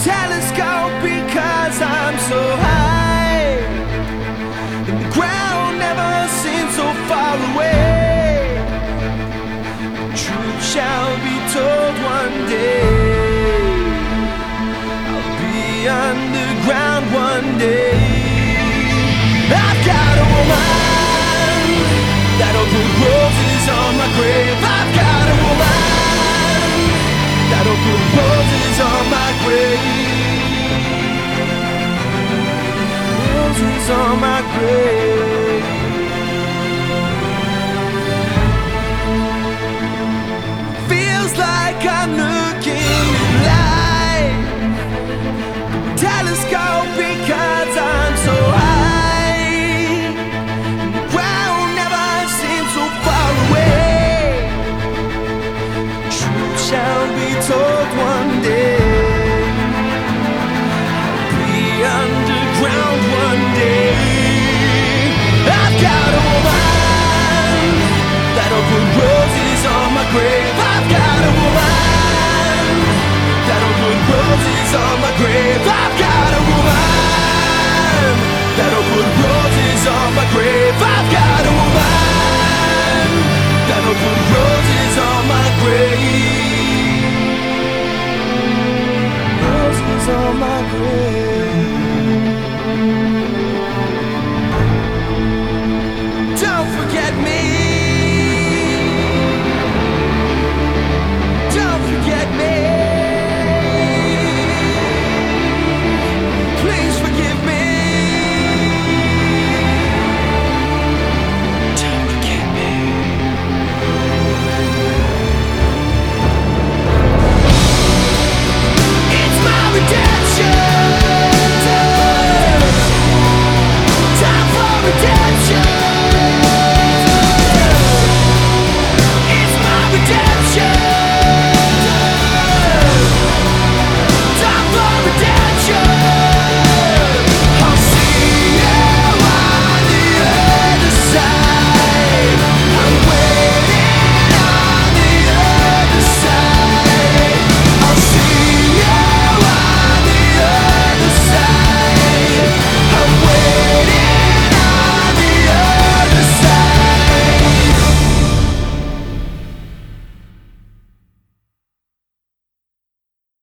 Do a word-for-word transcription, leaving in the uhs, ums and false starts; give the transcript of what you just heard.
telescope because I'm so high, and the ground never seems so far away. The truth shall be told one day. I'll be underground one day. I've got a woman that'll put roses on my grave. I've got a woman that'll put roses on my grave. Roses on my grave. Feels like I'm looking at light, telescope because I'm so high, the ground never seems so far away. Truth shall be told one day. I'll be underground one day. I've got a woman that'll put roses on my grave. I've got a woman that'll put roses on my grave. I've got a woman that'll put roses on my grave. I've got a woman that'll put roses on my grave. Roses on my grave.